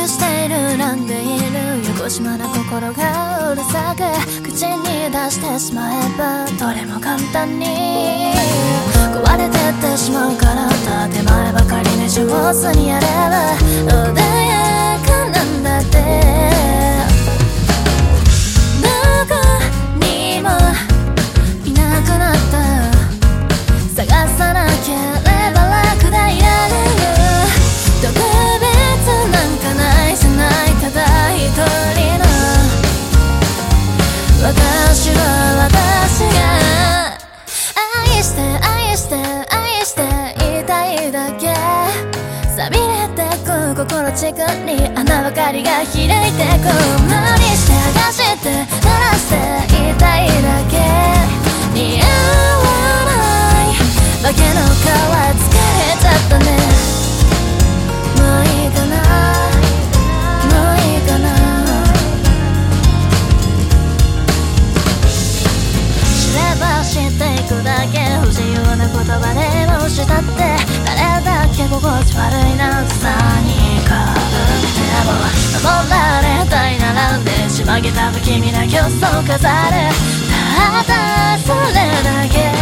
しているなんでいる横島な心がうるさく口に出してしまえばどれも簡単に壊れてってしまうから建前ばかりに上手にやれば穏やかなんだってどこにもいなくなった探さなければ楽でいられる特別なんかないじゃないただ一人の私は私が愛して愛して愛していたいだけ錆びれてく心地くに穴ばかりが開いてく無理して剥がして鳴らしていたいだけ似合わない化けの皮疲れちゃったねもういいかなもういいかな知れば知っていくだけ不自由な言葉でもしたって誰だっけ心地悪いなんて何かでも守られたいならんでしまげた不気味な競争飾るただそれだけ